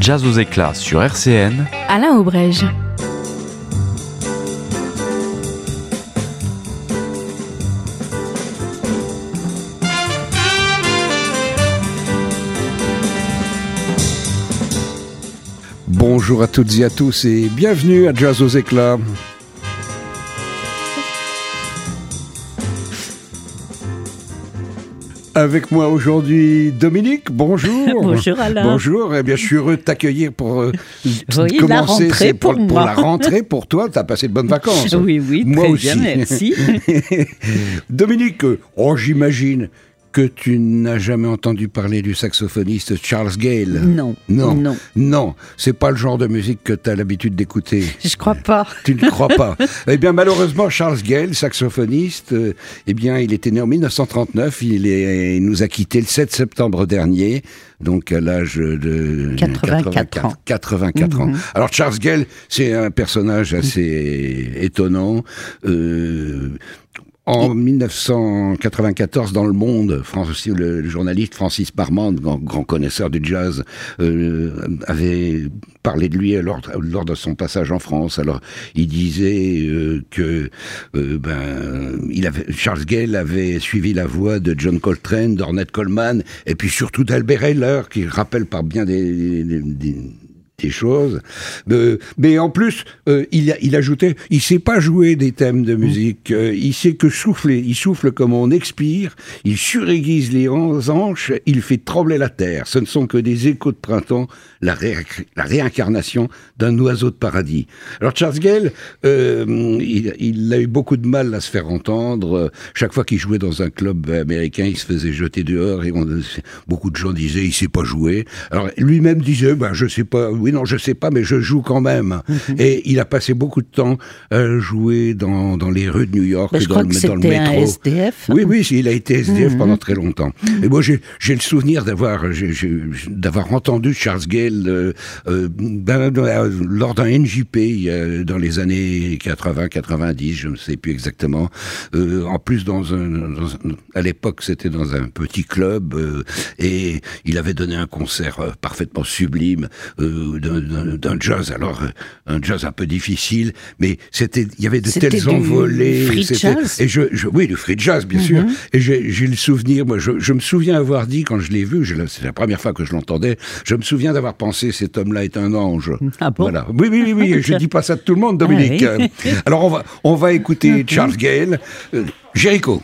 Jazz aux éclats sur RCN. Alain Aubrège. Bonjour à toutes et à tous et bienvenue à Jazz aux éclats. Avec moi aujourd'hui Dominique, bonjour. Bonjour Alain. Bonjour, eh bien je suis heureux de t'accueillir pour oui, commencer. La rentrée pour moi. La rentrée pour toi, tu as passé de bonnes vacances. Oui, moi très aussi. bien, merci. Dominique, j'imagine que tu n'as jamais entendu parler du saxophoniste Charles Gayle. Non, c'est pas le genre de musique que tu as l'habitude d'écouter. Je crois pas. Tu ne crois pas. Eh bien, malheureusement, Charles Gayle, saxophoniste, eh bien, il était né en 1939. Il nous a quittés le 7 septembre dernier, donc à l'âge de 84 ans. Alors, Charles Gayle, c'est un personnage assez étonnant. En 1994, dans Le Monde, le journaliste Francis Parmand, grand connaisseur du jazz, avait parlé de lui lors de son passage en France. Alors, il disait que Charles Gayle avait suivi la voie de John Coltrane, d'Ornette Coleman, et puis surtout d'Albert Ayler, qui rappelle par bien des choses, mais en plus il ajoutait, il sait pas jouer des thèmes de musique, il sait que souffler, il souffle comme on expire, il suraiguise les anges, il fait trembler la terre, ce ne sont que des échos de printemps, la réincarnation d'un oiseau de paradis. Alors Charles Gayle, il a eu beaucoup de mal à se faire entendre, chaque fois qu'il jouait dans un club américain, il se faisait jeter dehors, et beaucoup de gens disaient, il sait pas jouer. Alors lui-même disait, je sais pas, oui, non, je sais pas, mais je joue quand même. Et il a passé beaucoup de temps à jouer dans les rues de New York, dans le métro. Un SDF. Oui, il a été SDF pendant très longtemps. Et moi, j'ai le souvenir d'avoir entendu Charles Gayle lors d'un NJP dans les années 80-90, je ne sais plus exactement. En plus, à l'époque, c'était dans un petit club et il avait donné un concert parfaitement sublime. D'un jazz, alors un jazz un peu difficile, mais il y avait de telles envolées. Free jazz. Et oui, du free jazz, bien sûr. Et j'ai le souvenir, moi, je me souviens avoir dit, quand je l'ai vu, c'est la première fois que je l'entendais, je me souviens d'avoir pensé, cet homme-là est un ange. Ah bon? Voilà. Oui, je dis pas ça de tout le monde, Dominique. Ah oui. Alors, on va écouter Charles Gayle, Jericho.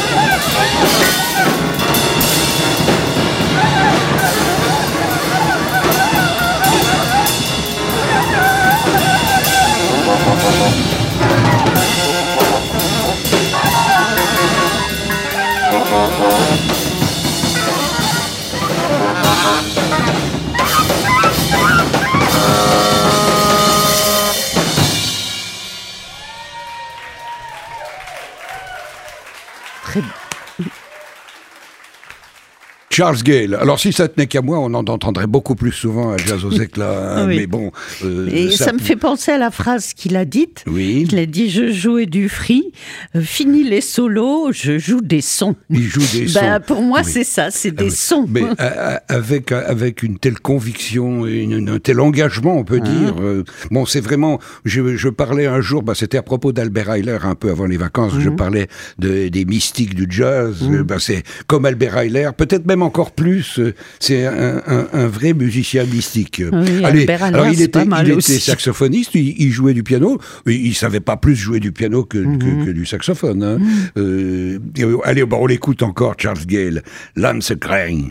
Très Charles Gale. Alors, si ça tenait qu'à moi, on en entendrait beaucoup plus souvent à Jazz aux éclats. Hein, Oui. mais bon. Et ça me fait penser à la phrase qu'il a dite. Oui. Il a dit: je jouais du free, fini les solos, je joue des sons. Il joue des sons. Pour moi, Oui. c'est ça, c'est des Oui. sons. Mais avec une telle conviction, un tel engagement, on peut dire. Bon, c'est vraiment. Je parlais un jour, c'était à propos d'Albert Ayler, un peu avant les vacances. Je parlais des mystiques du jazz. C'est comme Albert Ayler, peut-être même encore plus. C'est un vrai musicien mystique. Oui, Albert Ayler, alors il c'est pas mal était aussi. saxophoniste. Il jouait du piano. Il savait pas plus jouer du piano que du saxophone. Hein. Allez, on l'écoute encore, Charles Gale. Lance Crane.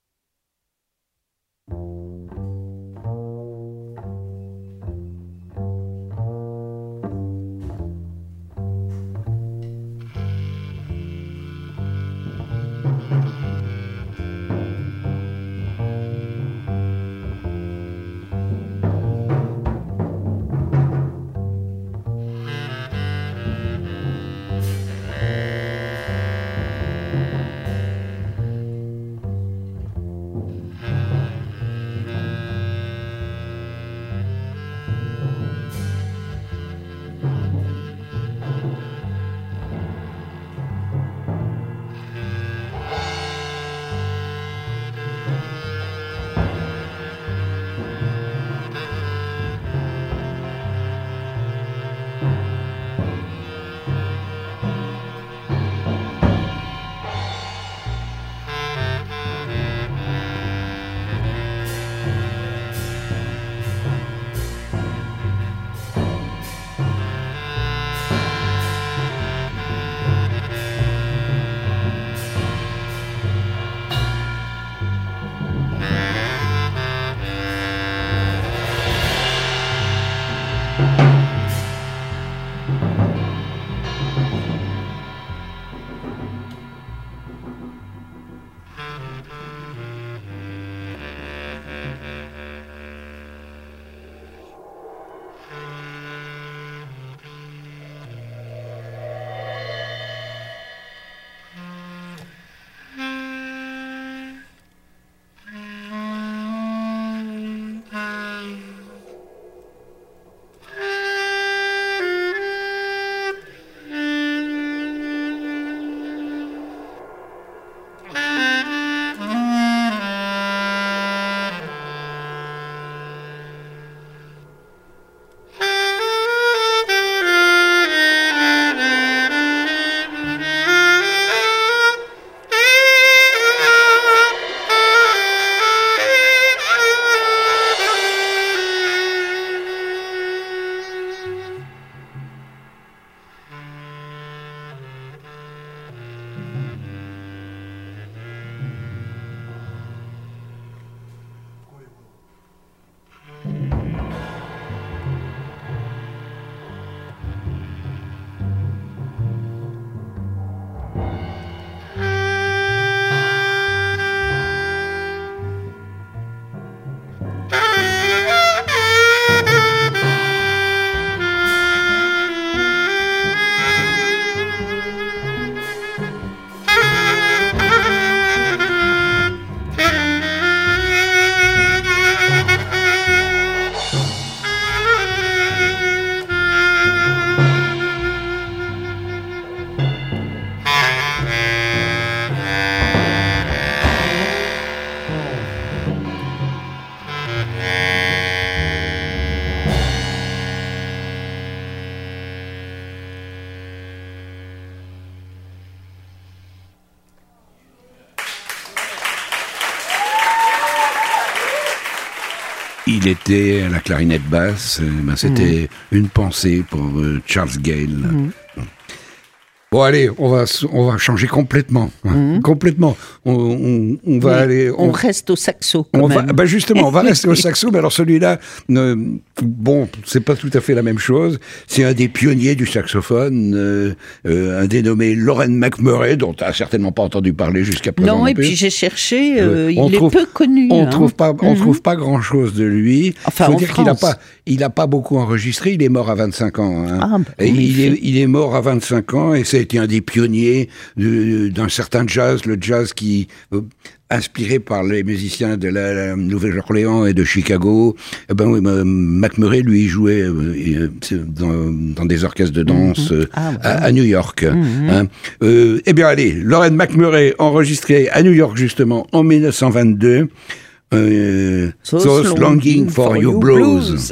Il était à la clarinette basse, c'était une pensée pour Charles Gale. Bon, allez, on va changer complètement. Complètement. On va aller... On reste au saxo, Justement, on va rester au saxo, mais alors celui-là, bon, c'est pas tout à fait la même chose. C'est un des pionniers du saxophone, un dénommé Loren McMurray, dont tu n'as certainement pas entendu parler jusqu'à présent. Non, et puis j'ai cherché, il est peu connu. On trouve pas grand-chose de lui. Enfin, faut dire qu'il n'a pas beaucoup enregistré, il est mort à 25 ans. Hein. Il est mort à 25 ans, et ça a été un des pionniers d'un certain jazz, le jazz qui... inspiré par les musiciens de la Nouvelle-Orléans et de Chicago. McMurray, lui, jouait dans des orchestres de danse à New York. Hein. Eh bien, allez, Loren McMurray, enregistré à New York, justement, en 1922. Those Longing for You Blues.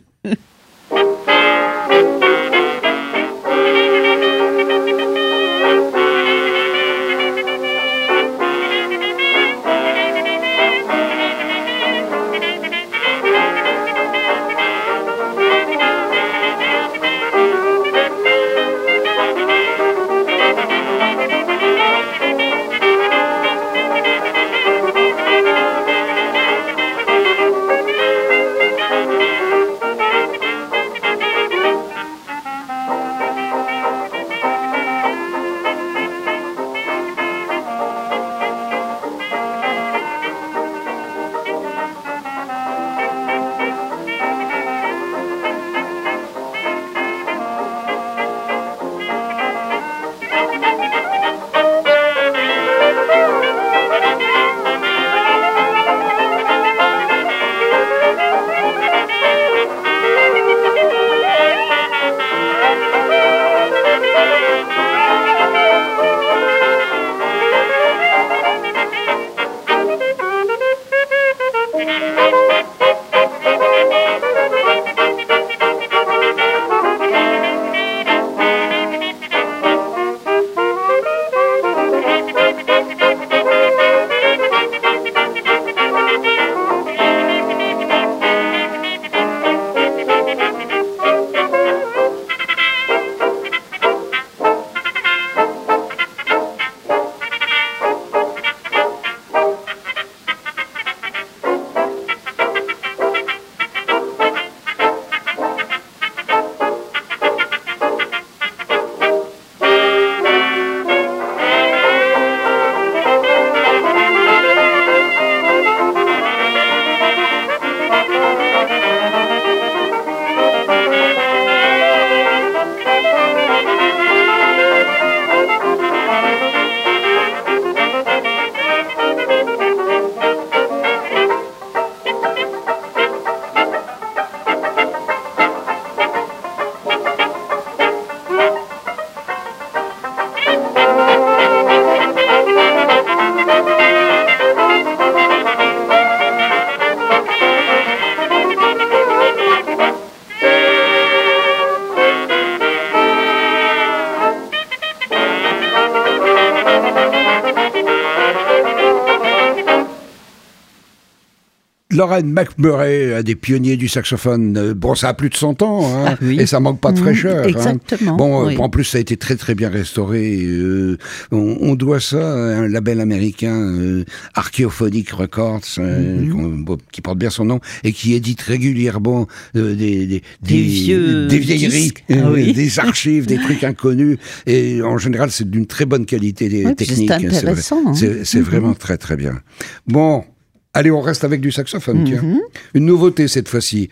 Loren McMurray, un des pionniers du saxophone. Bon, ça a plus de 100 ans, hein, et ça manque pas de fraîcheur. Exactement. Hein. Bon, en plus, ça a été très très bien restauré. On doit ça à un label américain, Archaeophonic Records, qui porte bien son nom, et qui édite régulièrement des vieilleries, des archives, des trucs inconnus. Et en général, c'est d'une très bonne qualité technique. C'est intéressant. C'est vraiment très très bien. Bon. Allez, on reste avec du saxophone, tiens. Une nouveauté cette fois-ci.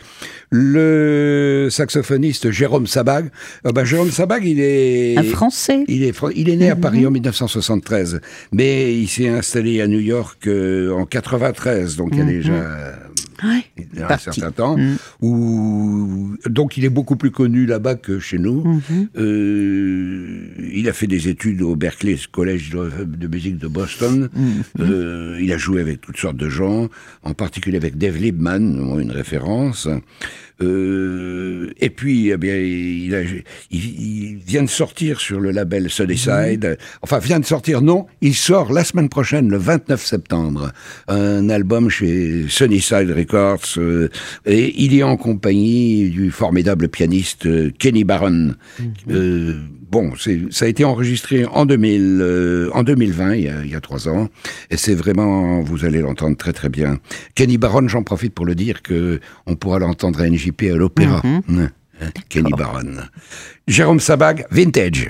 Le saxophoniste Jérôme Sabag. Jérôme Sabag, il est... Un Français. Il est né à Paris en 1973, mais il s'est installé à New York en 93, donc il y a déjà... un certain temps, donc il est beaucoup plus connu là-bas que chez nous. Il a fait des études au Berklee College de musique de Boston. Il a joué avec toutes sortes de gens, en particulier avec Dave Liebman, une référence. Et puis, eh bien, il vient de sortir sur le label Sunnyside. Enfin, vient de sortir, non, il sort la semaine prochaine, le 29 septembre, un album chez Sunnyside Records. Et il est en compagnie du formidable pianiste Kenny Barron. bon, ça a été enregistré en 2020, il y a 3 ans, et c'est vraiment, vous allez l'entendre très très bien. Kenny Barron, j'en profite pour le dire, que on pourra l'entendre à NJP à l'opéra. Kenny Barron. Jérôme Sabag, Vintage.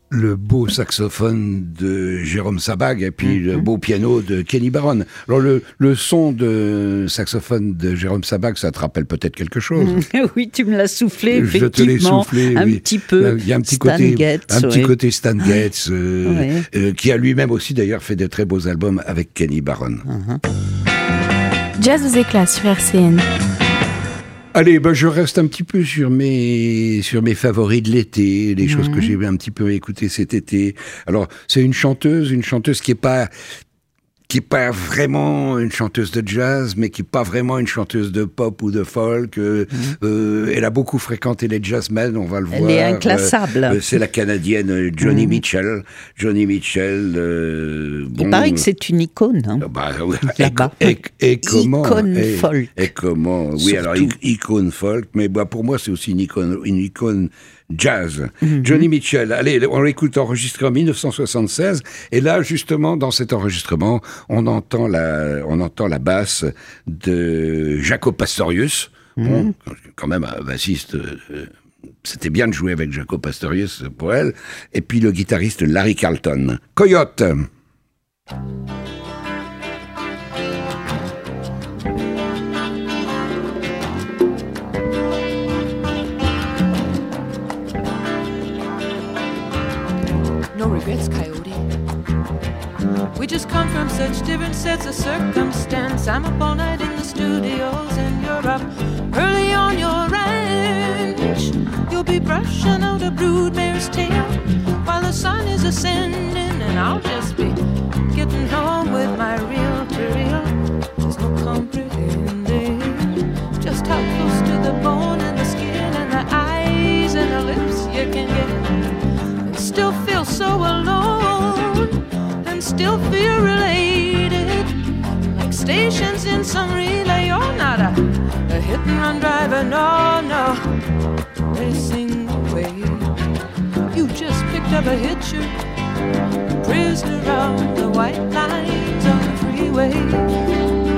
le beau saxophone de Jérôme Sabag et puis le beau piano de Kenny Barron. Alors le son de saxophone de Jérôme Sabag, ça te rappelle peut-être quelque chose. Oui, tu me l'as soufflé, effectivement. Je te l'ai soufflé, un oui. petit peu. Il y a un petit Stan côté, Getz, petit côté Stan Getz, Ouais. qui a lui-même aussi d'ailleurs fait de très beaux albums avec Kenny Barron. Jazz aux éclats sur RCN. Allez, je reste un petit peu sur mes favoris de l'été, les choses que j'ai un petit peu écoutées cet été. Alors, c'est une chanteuse qui est pas vraiment une chanteuse de jazz, mais qui est pas vraiment une chanteuse de pop ou de folk. Elle a beaucoup fréquenté les jazzmen, on va le voir. Elle est inclassable. C'est la Canadienne Joni Mitchell. Joni Mitchell. Il paraît que c'est une icône. Hein. Là-bas. Et comment Icône folk. Et comment oui, Surtout. alors icône folk, mais pour moi c'est aussi une icône jazz. Joni Mitchell, allez, on l'écoute enregistré en 1976, et là, justement, dans cet enregistrement, on entend la basse de Jaco Pastorius. Bon, quand même, un bassiste, c'était bien de jouer avec Jaco Pastorius pour elle, et puis le guitariste Larry Carlton. Coyote! No regrets, Coyote. We just come from such different sets of circumstance. I'm up all night in the studios and you're up early on your ranch. You'll be brushing out a broodmare's tail while the sun is ascending, and I'll just be getting home with my reel-to-reel. There's no comprehending just how close to the bone and the skin and the eyes and the lips you can get. Still feel so alone and still feel related, like stations in some relay. You're not a hit and run driver, no, racing away. You just picked up a hitcher, prisoner of the white lines on the freeway.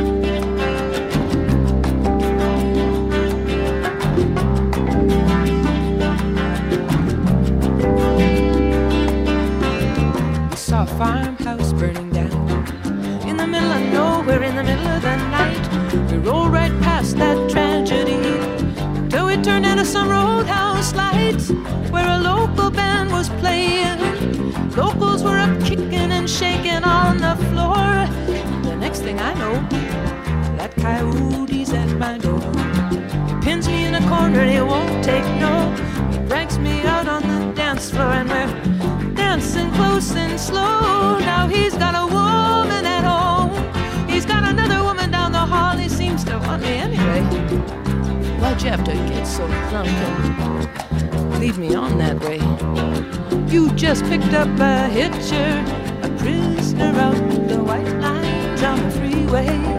A farmhouse burning down in the middle of nowhere, in the middle of the night. We rolled right past that tragedy till we turned into some roadhouse lights where a local band was playing. Locals were up kicking and shaking on the floor. The next thing I know, that coyote's at my door. He pins me in a corner and he won't take no. He drags me out on the dance floor and we're dancing close and slow. Now he's got a woman at home. He's got another woman down the hall. He seems to want me anyway. Why'd you have to get so drunk and leave me on that way? You just picked up a hitcher, a prisoner of the white lines on the freeway.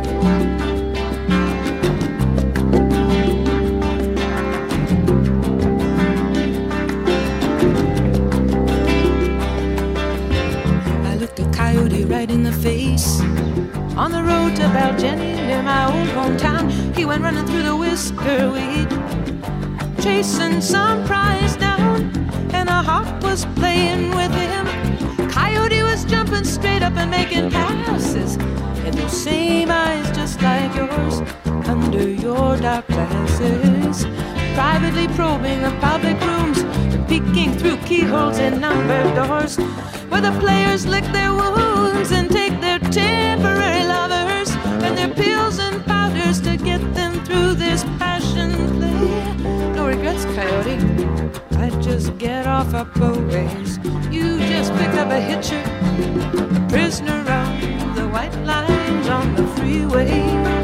Right in the face on the road to Baljenny near my old hometown. He went running through the whisker weed, chasing some prize down, and a hawk was playing with him. Coyote was jumping straight up and making passes, and those same eyes just like yours under your dark glasses, privately probing the public rooms, peeking through keyholes in numbered doors where the players lick their wounds and take their temporary lovers and their pills and powders to get them through this passion play. No regrets, Coyote, I'd just get off up a ways. You just picked up a hitcher, a prisoner of the white lines on the freeway.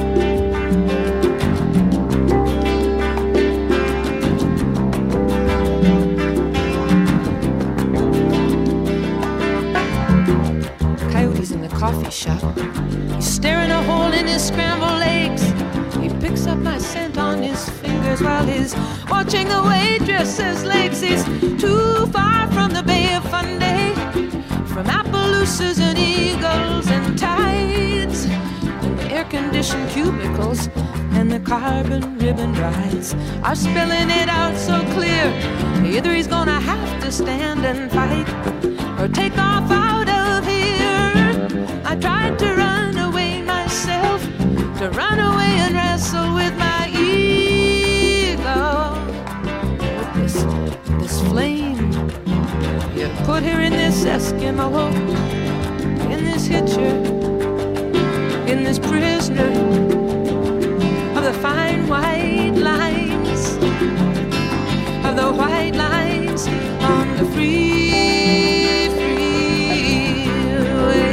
Coffee shop. He's staring a hole in his scrambled eggs. He picks up my scent on his fingers while he's watching the waitress's legs. He's too far from the Bay of Fundy, from Appaloosas and eagles and tides, and the air-conditioned cubicles and the carbon ribbon rides are spelling it out so clear. Either he's gonna have to to stand and fight or take off out of here. I tried to run away myself, to run away and wrestle with my ego. With this flame you put here in this Eskimo, in this hitcher, in this prisoner of the fine white lines, of the white lines on the free, freeway.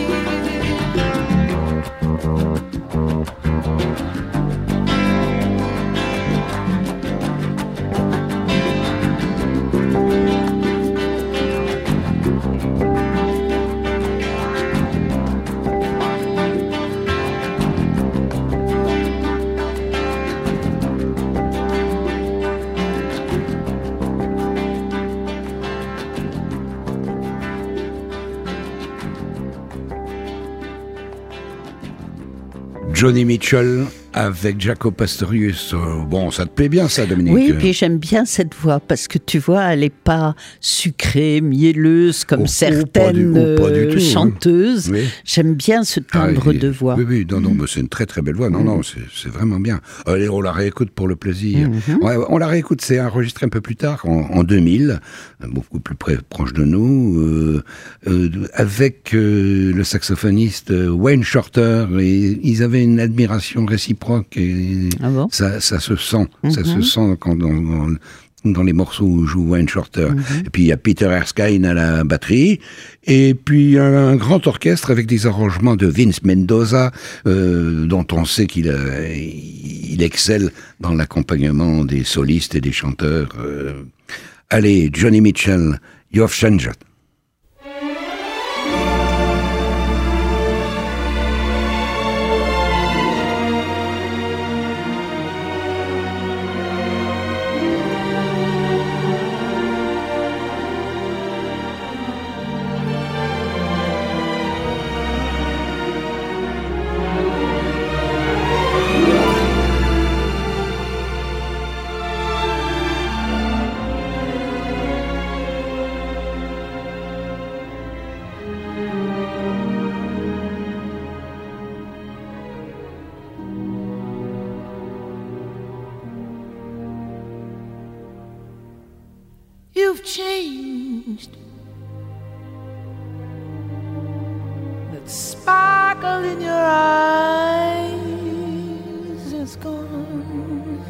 Johnny Mitchell avec Jaco Pastorius. Bon, ça te plaît bien ça, Dominique? Oui, puis j'aime bien cette voix parce que tu vois, elle n'est pas sucrée, mielleuse comme certaines pas du tout, chanteuses. Hein. Oui. J'aime bien ce timbre de voix. Oui, non, mais c'est une très très belle voix. Non, c'est vraiment bien. Allez, on la réécoute pour le plaisir. Ouais, on la réécoute, c'est enregistré un peu plus tard, en 2000, beaucoup plus proche de nous, avec le saxophoniste Wayne Shorter, et ils avaient une admiration réciproque. Et ça se sent, ça se sent quand dans les morceaux où joue Wayne Shorter. Et puis il y a Peter Erskine à la batterie, et puis un grand orchestre avec des arrangements de Vince Mendoza, dont on sait qu'il excelle dans l'accompagnement des solistes et des chanteurs. Allez, Johnny Mitchell, You've Changed. You've changed. That sparkle in your eyes is gone.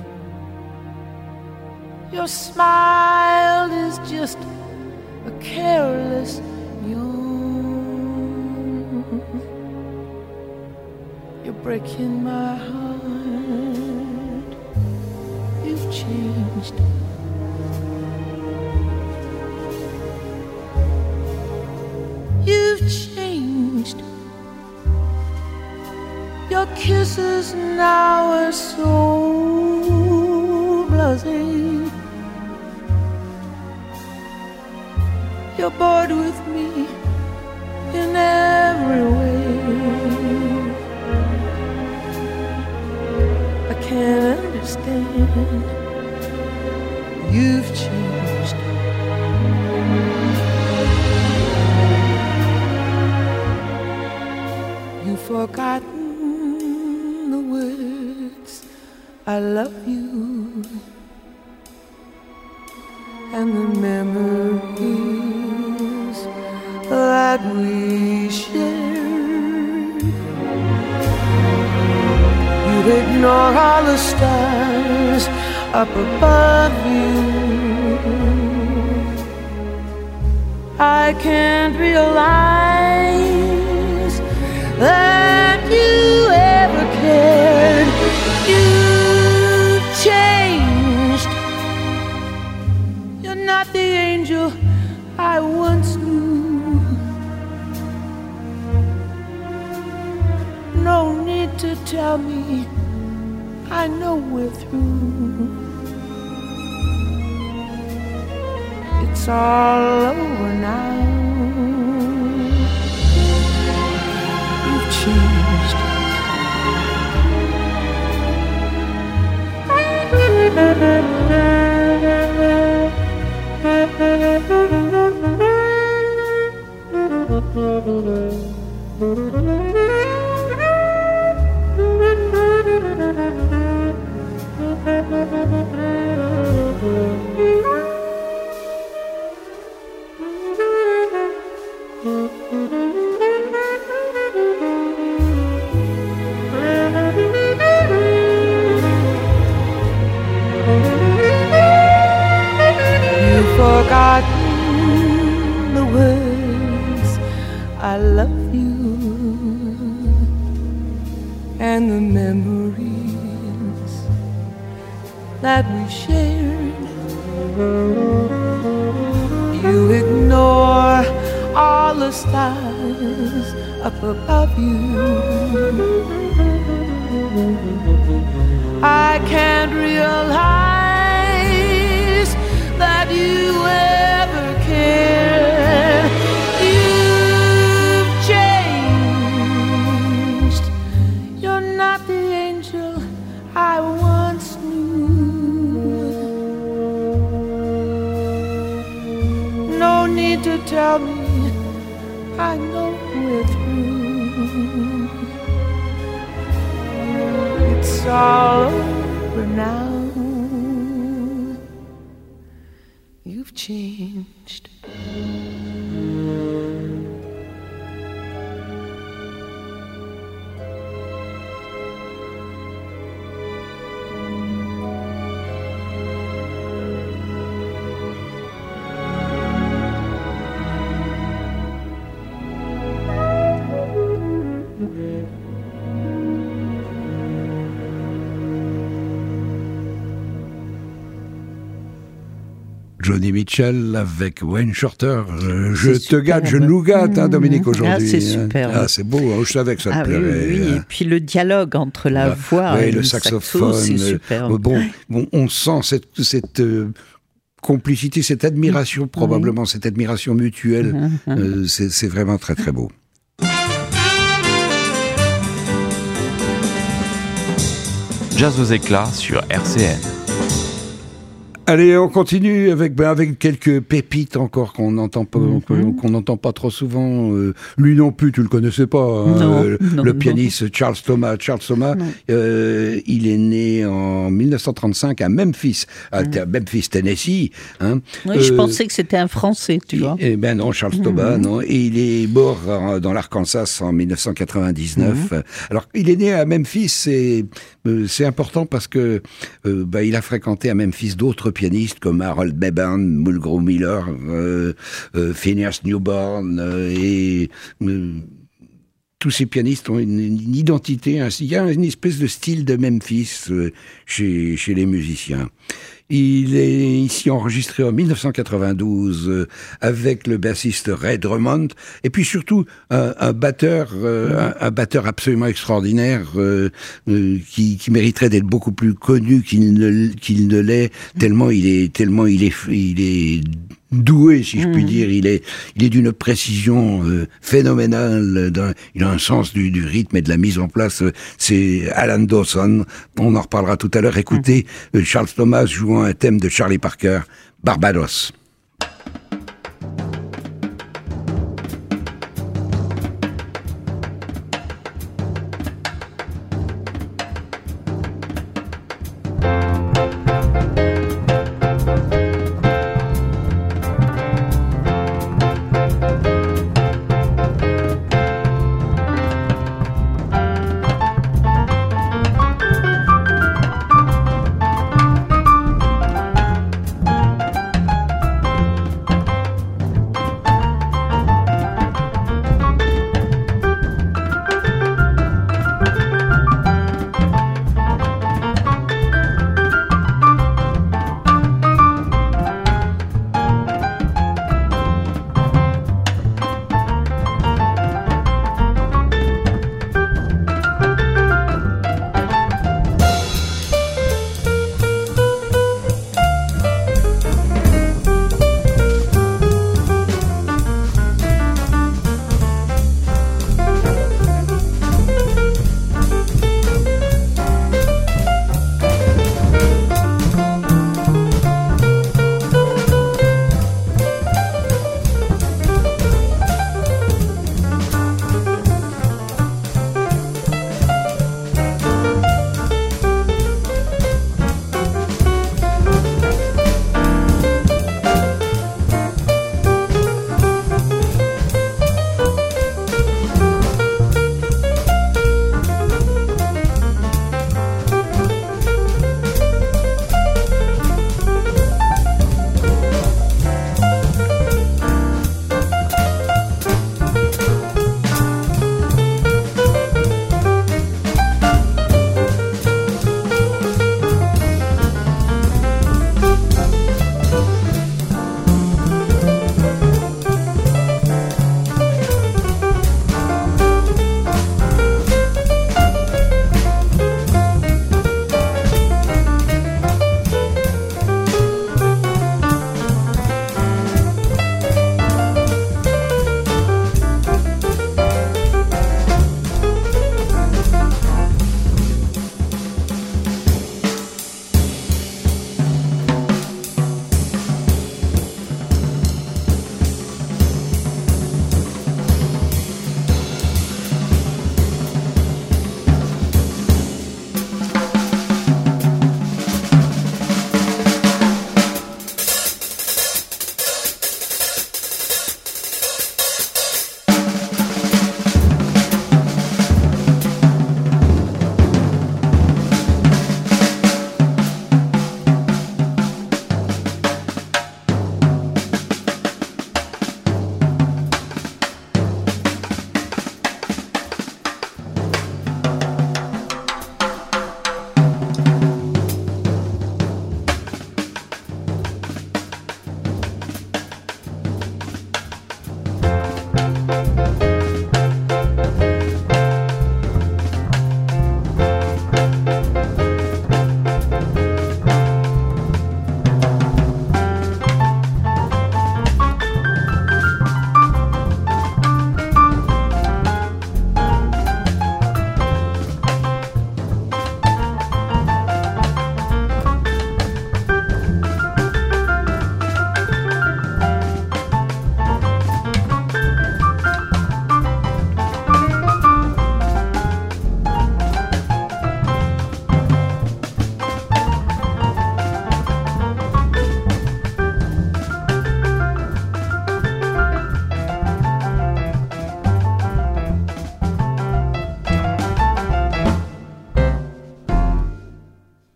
Your smile is just a careless yawn. You're breaking my heart. You've changed. You've changed. Your kisses now are so blasé. You're bored with me in every way. I can't understand. You've changed. You've forgotten the words I love you and the memories that we shared. You'd ignore all the stars up above you. I can't realize that you ever cared. You've changed. You're not the angel I once knew. No need to tell me, I know we're through. It's all over now. You've changed. You've forgotten the words I love you and the memories that we shared. You ignore all the stars up above you. I can't realize that you ever cared. You've changed. You're not the angel I once knew. No need to tell me, I know we're through. It's all over now. You've changed. Johnny Mitchell avec Wayne Shorter. Je te gâte, je nous gâte, hein, Dominique, aujourd'hui. Ah, c'est super. Ah, c'est beau, hein, je savais que ça te plairait. Oui, et puis le dialogue entre la voix et le saxophone. c'est super. Bon, on sent cette complicité, cette admiration, probablement, cette admiration mutuelle. C'est vraiment très, très beau. Jazz aux éclats sur RCN. Allez, on continue avec quelques pépites encore qu'on n'entend pas, qu'on n'entend pas trop souvent. Lui non plus, tu le connaissais pas. Hein, le pianiste Charles Thomas. Charles Thomas, il est né en 1935 à Memphis, à Memphis, Tennessee. Hein. Oui, je pensais que c'était un Français, tu vois. Eh ben non, Charles Thomas, non. Et il est mort dans l'Arkansas en 1999. Alors, il est né à Memphis et c'est important parce que il a fréquenté à Memphis d'autres pianistes comme Harold Beban, Mulgrew Miller, Phineas Newborn et tous ces pianistes ont une identité. Il y a une espèce de style de Memphis chez les musiciens. Il est ici enregistré en 1992 avec le bassiste Ray Drummond et puis surtout un batteur absolument extraordinaire qui mériterait d'être beaucoup plus connu qu'il ne l'est tellement il est doué, si je puis dire. Il est d'une précision phénoménale. Il a un sens du rythme et de la mise en place. C'est Alan Dawson. On en reparlera tout à l'heure. Écoutez, Charles Thomas jouant un thème de Charlie Parker, Barbados.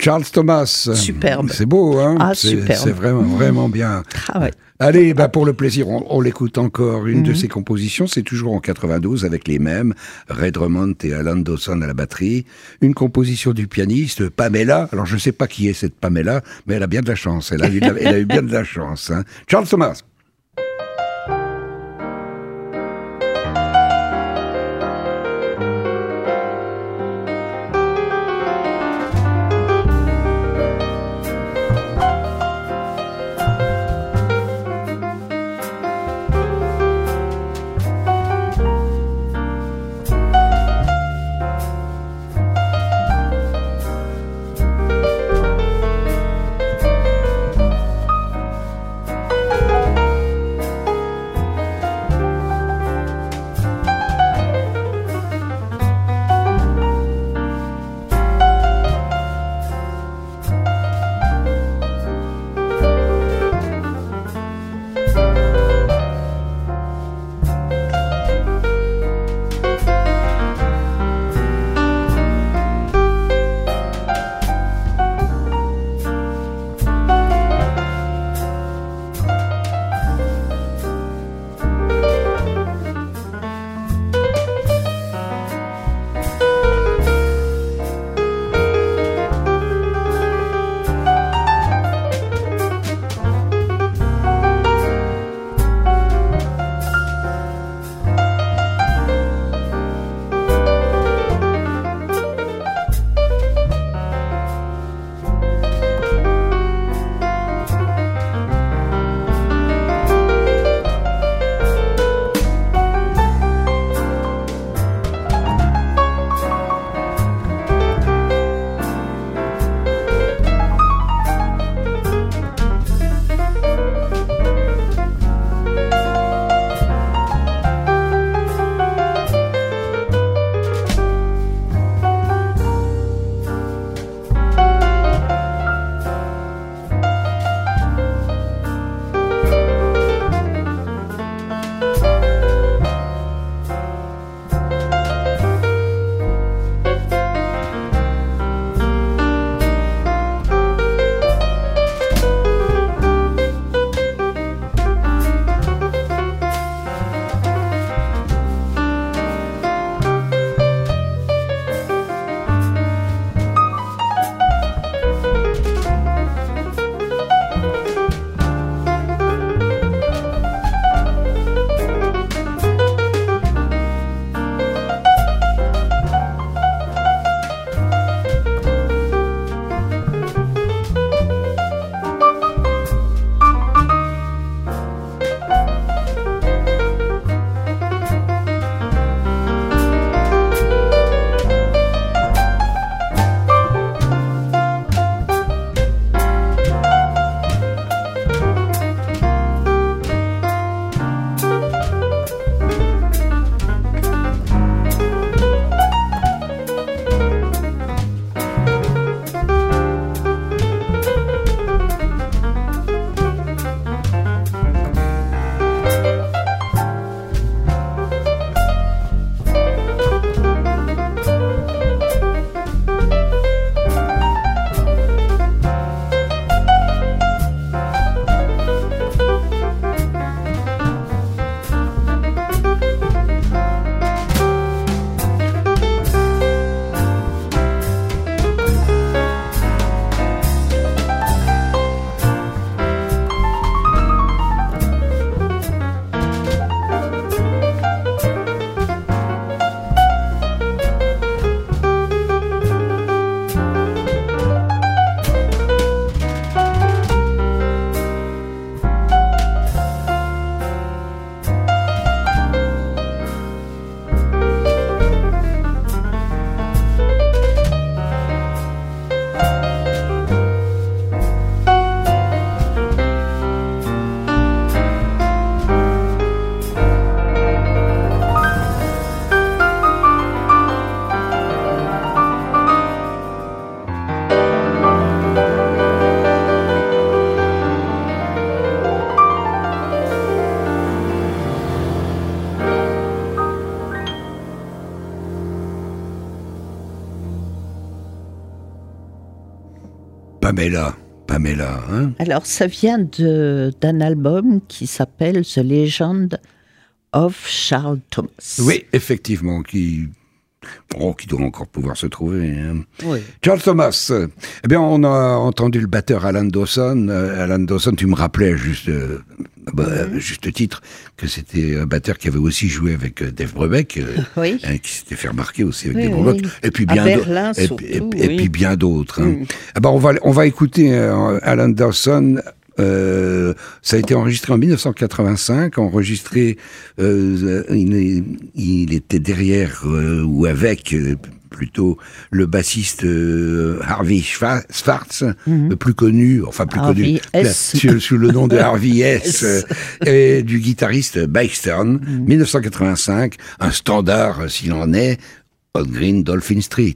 Charles Thomas. Superbe. C'est beau, hein? Ah, c'est, superbe. c'est vraiment bien. Ah ouais. Allez, pour le plaisir, on l'écoute encore. Une de ses compositions, c'est toujours en 92 avec les mêmes, Ray Drummond et Alan Dawson à la batterie. Une composition du pianiste Pamela. Alors, je ne sais pas qui est cette Pamela, mais elle a bien de la chance. Elle a eu bien de la chance. Hein. Charles Thomas. Pamela, hein. Alors, ça vient d'un album qui s'appelle The Legend of Charles Thomas. Oui, effectivement, qui doit encore pouvoir se trouver. Hein. Oui. Charles Thomas, eh bien, on a entendu le batteur Alan Dawson. Alan Dawson, tu me rappelais juste titre que c'était un batteur qui avait aussi joué avec Dave Brubeck, oui. Qui s'était fait remarquer aussi avec oui, des gros blocs, et puis bien Berlin, surtout, et puis bien d'autres. Hein. Eh ben, on va écouter Alan Dawson. Ça a été enregistré en 1985, il était derrière ou avec plutôt le bassiste Harvey Schwartz, plus connu sous le nom de Harvey S, et du guitariste Baxter. 1985, un standard s'il en est, Old Green Dolphin Street.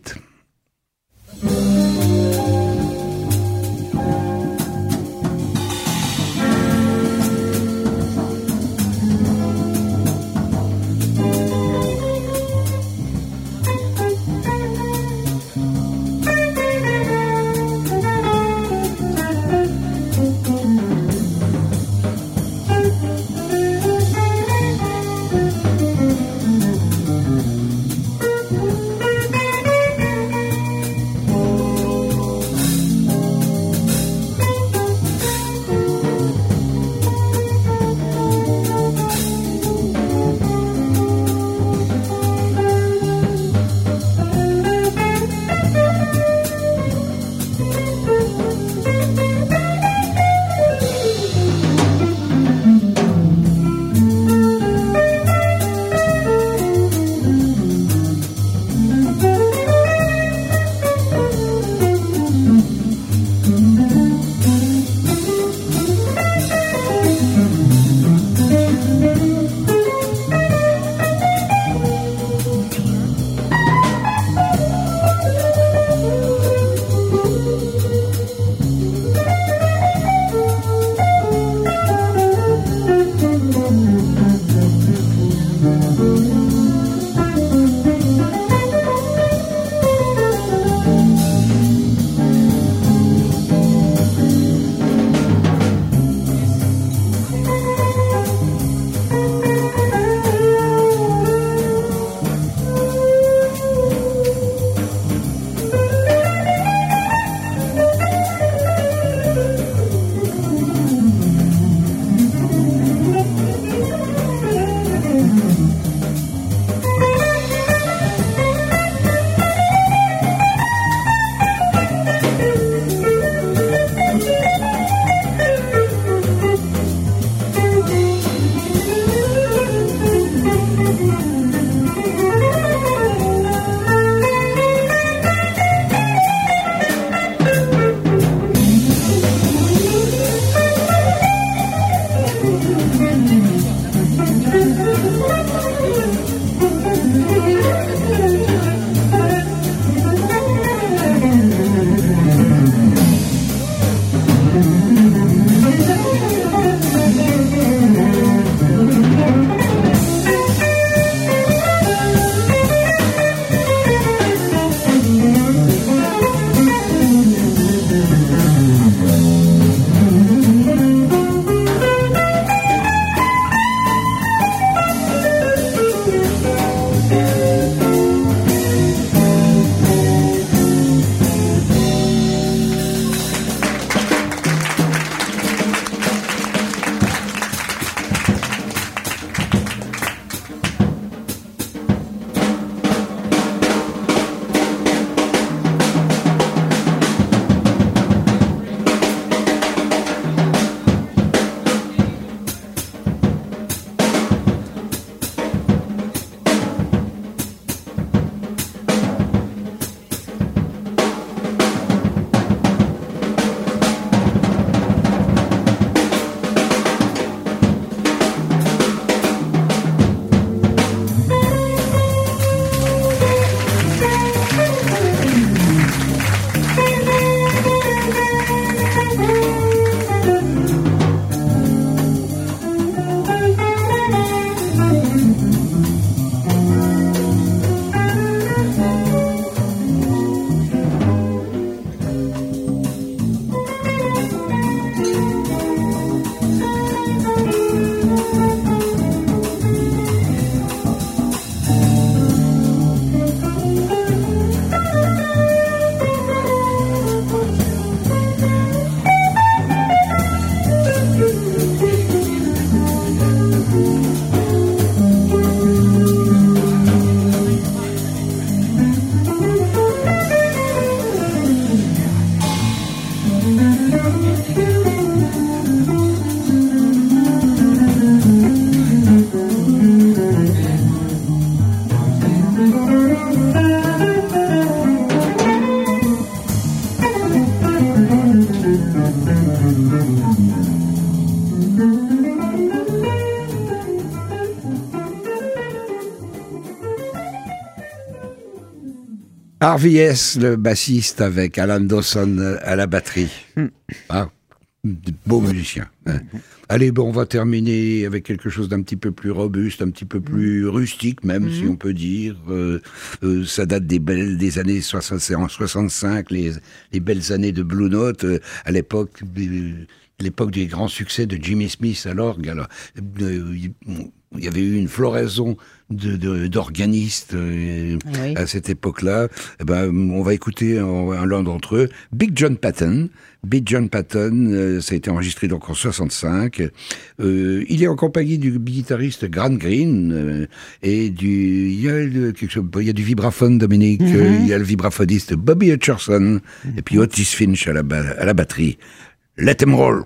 RVS, le bassiste, avec Alan Dawson à la batterie. Ah, beau musicien. Hein. Allez, bon, on va terminer avec quelque chose d'un petit peu plus robuste, un petit peu plus rustique même, si on peut dire. Ça date des années 65, les belles années de Blue Note, à l'époque des grands succès de Jimmy Smith à l'orgue. Alors, il y avait eu une floraison d'organistes à cette époque-là. Eh ben, on va écouter l'un d'entre eux, Big John Patton. Big John Patton, ça a été enregistré donc en 65. Il est en compagnie du guitariste Grant Green et il y a du vibraphone, Dominique. Il y a le vibraphoniste Bobby Hutcherson et puis Otis Finch à la batterie. Let 'em roll.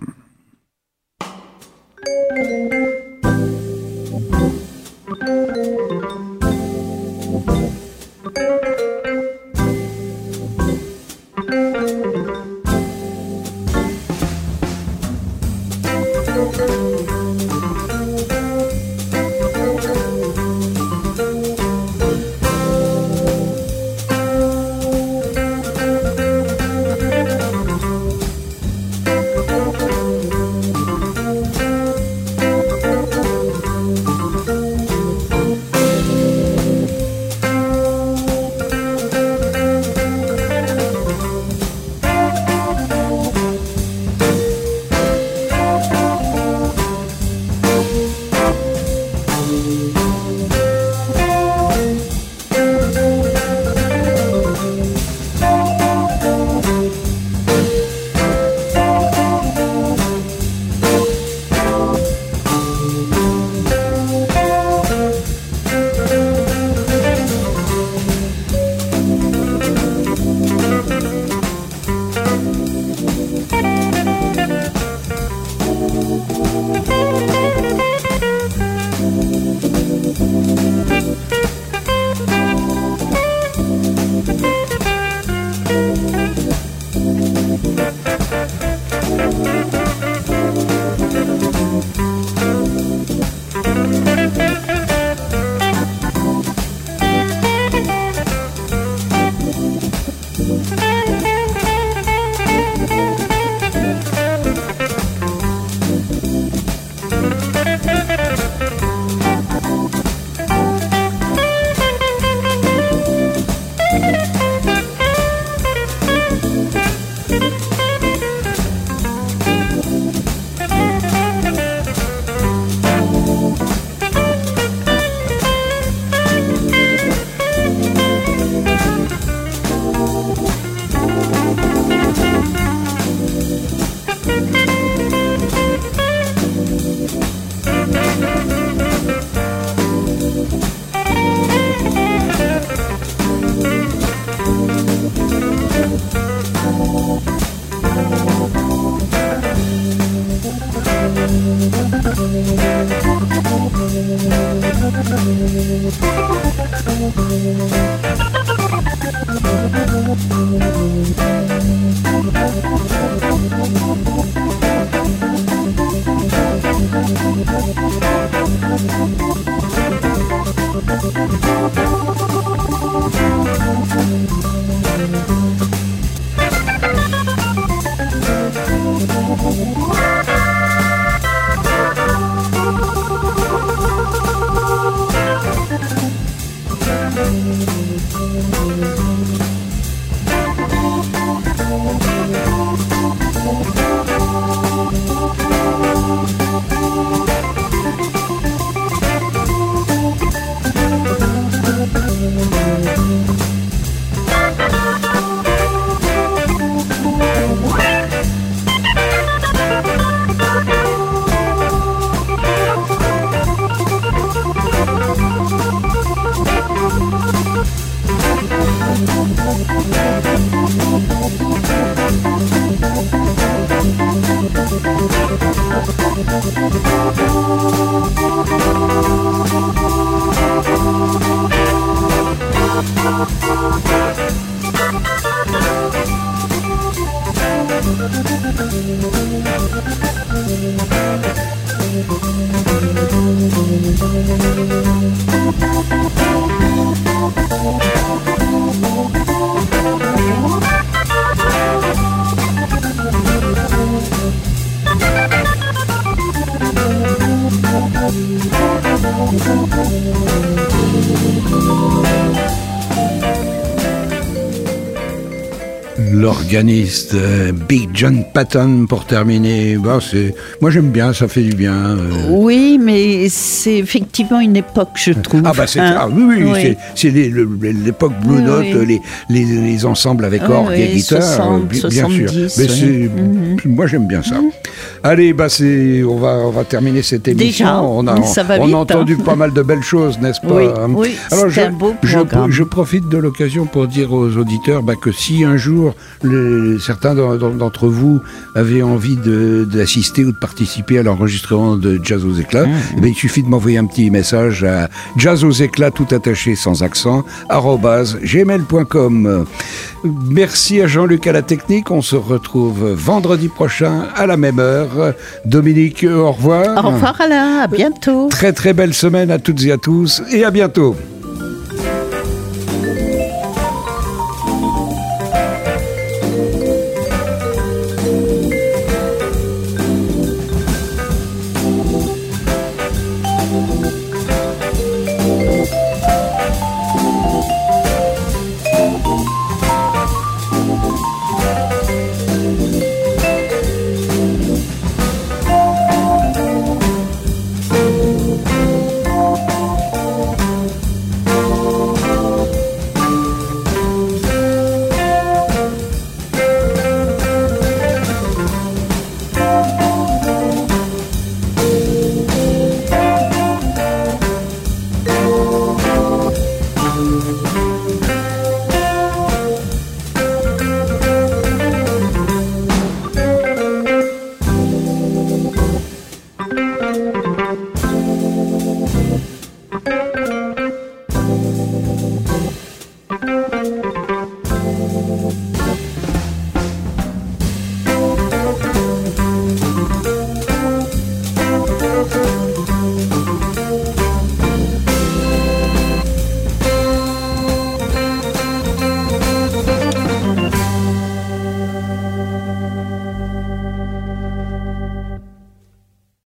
L'organiste Big John Patton pour terminer. Moi j'aime bien, ça fait du bien. Oui, mais c'est effectivement une époque, je trouve. Ah bah oui. C'est l'époque Blue Note, les ensembles avec orgue et guitare, 60, bien 70, sûr. Mais moi j'aime bien ça. Allez, on va terminer cette émission. Déjà, ça va vite, on a entendu pas mal de belles choses, n'est-ce pas? Oui, alors c'est un beau programme. Je profite de l'occasion pour dire aux auditeurs que si un jour certains d'entre vous avaient envie d'assister ou de participer à l'enregistrement de Jazz aux éclats, il suffit de m'envoyer un petit message à jazzauséclats tout attaché sans accent @gmail.com. Merci à Jean-Luc à la technique. On se retrouve vendredi prochain à la même heure. Dominique, au revoir. Au revoir Alain, à bientôt. Très très belle semaine à toutes et à tous et à bientôt.